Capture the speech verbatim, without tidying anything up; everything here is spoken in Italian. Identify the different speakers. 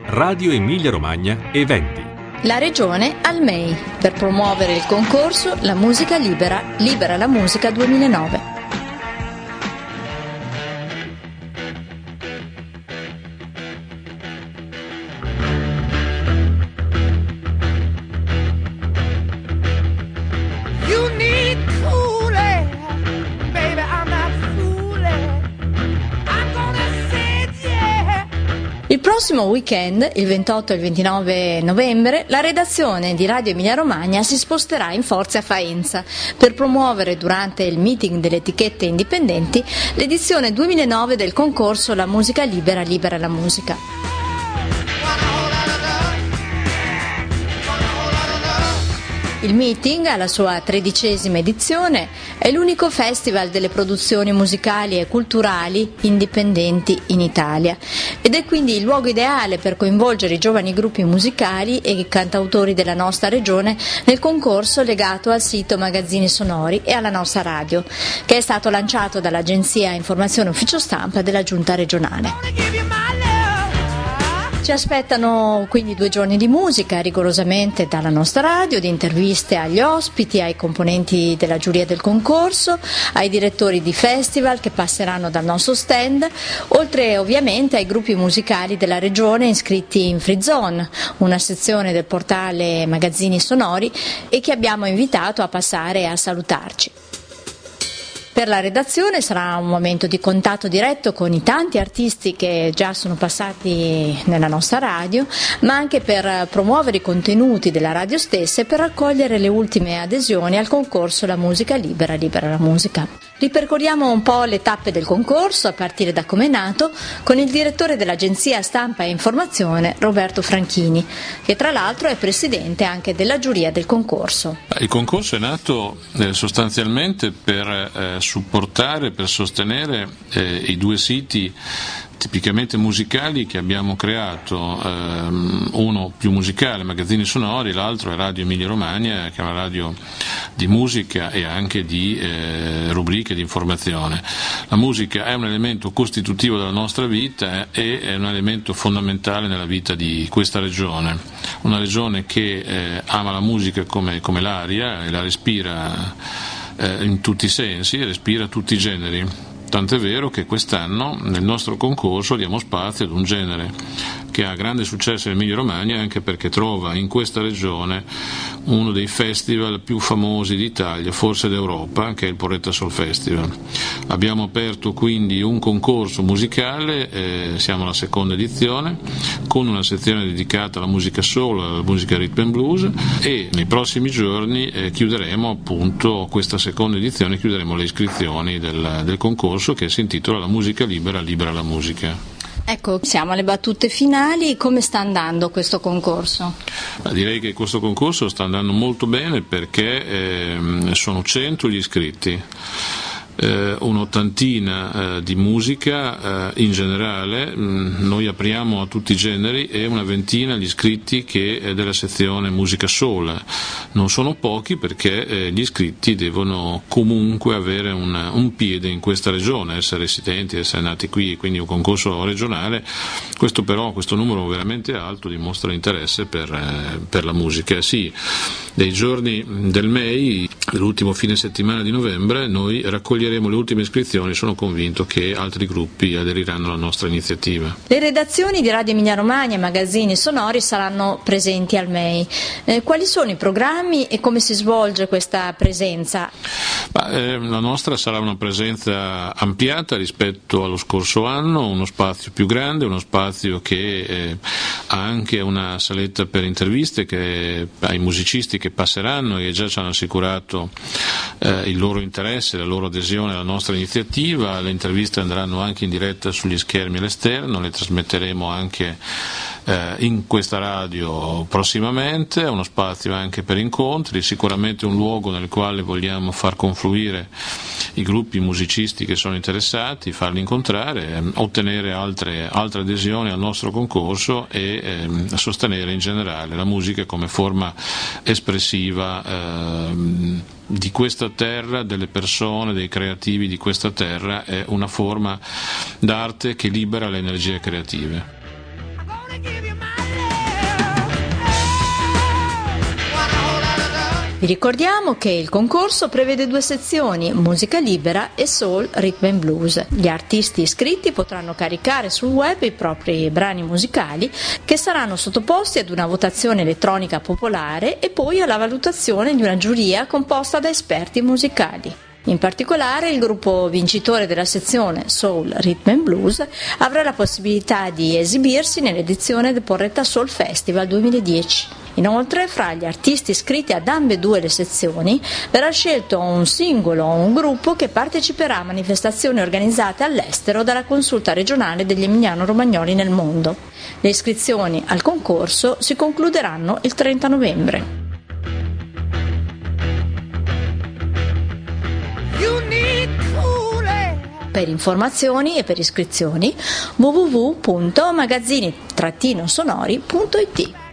Speaker 1: Radio Emilia Romagna Eventi.
Speaker 2: La Regione al M E I per promuovere il concorso La Musica Libera, Libera la Musica duemilanove. Il prossimo weekend, il ventotto e il ventinove novembre, la redazione di Radio Emilia Romagna si sposterà in forze a Faenza per promuovere durante il meeting delle etichette indipendenti l'edizione duemilanove del concorso La Musica Libera, Libera la Musica. Il meeting, alla sua tredicesima edizione, è l'unico festival delle produzioni musicali e culturali indipendenti in Italia ed è quindi il luogo ideale per coinvolgere i giovani gruppi musicali e i cantautori della nostra regione nel concorso legato al sito Magazzini Sonori e alla nostra radio, che è stato lanciato dall'Agenzia Informazione Ufficio Stampa della Giunta regionale. Ci aspettano quindi due giorni di musica rigorosamente dalla nostra radio, di interviste agli ospiti, ai componenti della giuria del concorso, ai direttori di festival che passeranno dal nostro stand, oltre ovviamente ai gruppi musicali della regione iscritti in Free Zone, una sezione del portale Magazzini Sonori, e che abbiamo invitato a passare a salutarci. Per la redazione sarà un momento di contatto diretto con i tanti artisti che già sono passati nella nostra radio, ma anche per promuovere i contenuti della radio stessa e per raccogliere le ultime adesioni al concorso La Musica Libera, Libera la Musica. Ripercorriamo un po' le tappe del concorso, a partire da come è nato, con il direttore dell'Agenzia Stampa e Informazione, Roberto Franchini, che tra l'altro è presidente anche della giuria del concorso.
Speaker 3: Il concorso è nato eh, sostanzialmente per eh, supportare, per sostenere eh, i due siti tipicamente musicali che abbiamo creato, ehm, uno più musicale, Magazzini Sonori, l'altro è Radio Emilia Romagna, che è una radio di musica e anche di eh, rubriche di informazione. La musica è un elemento costitutivo della nostra vita e è un elemento fondamentale nella vita di questa regione, una regione che eh, ama la musica come, come l'aria e la respira eh, in tutti i sensi, respira tutti i generi. Tant'è vero che quest'anno nel nostro concorso diamo spazio ad un genere che ha grande successo in Emilia Romagna, anche perché trova in questa regione uno dei festival più famosi d'Italia, forse d'Europa, che è il Porretta Soul Festival. Abbiamo aperto quindi un concorso musicale, eh, siamo alla seconda edizione, con una sezione dedicata alla musica soul, alla musica rhythm and blues, e nei prossimi giorni eh, chiuderemo appunto questa seconda edizione, chiuderemo le iscrizioni del, del concorso, che si intitola La Musica Libera, Libera la Musica.
Speaker 2: Ecco, siamo alle battute finali. Come sta andando questo concorso?
Speaker 3: Direi che questo concorso sta andando molto bene perché eh, sono cento gli iscritti. Eh, un'ottantina eh, di musica eh, in generale, mh, noi apriamo a tutti i generi, e una ventina gli iscritti che è della sezione musica soul. Non sono pochi perché eh, gli iscritti devono comunque avere un, un piede in questa regione, essere residenti, essere nati qui, quindi un concorso regionale. Questo però, questo numero veramente alto dimostra interesse per, eh, per la musica. Sì, dei giorni del M E I, l'ultimo fine settimana di novembre, noi raccoglieremo le ultime iscrizioni. Sono convinto che altri gruppi aderiranno alla nostra iniziativa.
Speaker 2: Le redazioni di Radio Emilia Romagna e Magazzini Sonori saranno presenti al M E I. Eh, quali sono i programmi e come si svolge questa presenza?
Speaker 3: Ma, eh, la nostra sarà una presenza ampliata rispetto allo scorso anno, uno spazio più grande, uno spazio che eh, ha anche una saletta per interviste che, ai musicisti che passeranno e che già ci hanno assicurato eh, il loro interesse, la loro adesione alla nostra iniziativa. Le interviste andranno anche in diretta sugli schermi all'esterno, le trasmetteremo anche eh, in questa radio prossimamente. È uno spazio anche per incontri, sicuramente un luogo nel quale vogliamo far confluire i gruppi musicisti che sono interessati, farli incontrare, ehm, ottenere altre, altre adesioni al nostro concorso e ehm, sostenere in generale la musica come forma espressiva ehm, di questa terra, delle persone, dei creativi di questa terra. È una forma d'arte che libera le energie creative.
Speaker 2: Vi ricordiamo che il concorso prevede due sezioni, musica libera e soul, rhythm and blues. Gli artisti iscritti potranno caricare sul web i propri brani musicali che saranno sottoposti ad una votazione elettronica popolare e poi alla valutazione di una giuria composta da esperti musicali. In particolare il gruppo vincitore della sezione Soul, Rhythm and Blues avrà la possibilità di esibirsi nell'edizione del Porretta Soul Festival duemiladieci. Inoltre, fra gli artisti iscritti ad ambedue le sezioni verrà scelto un singolo o un gruppo che parteciperà a manifestazioni organizzate all'estero dalla Consulta regionale degli Emiliano-Romagnoli nel mondo. Le iscrizioni al concorso si concluderanno il trenta novembre. Per informazioni e per iscrizioni w w w punto magazzini sonori punto it.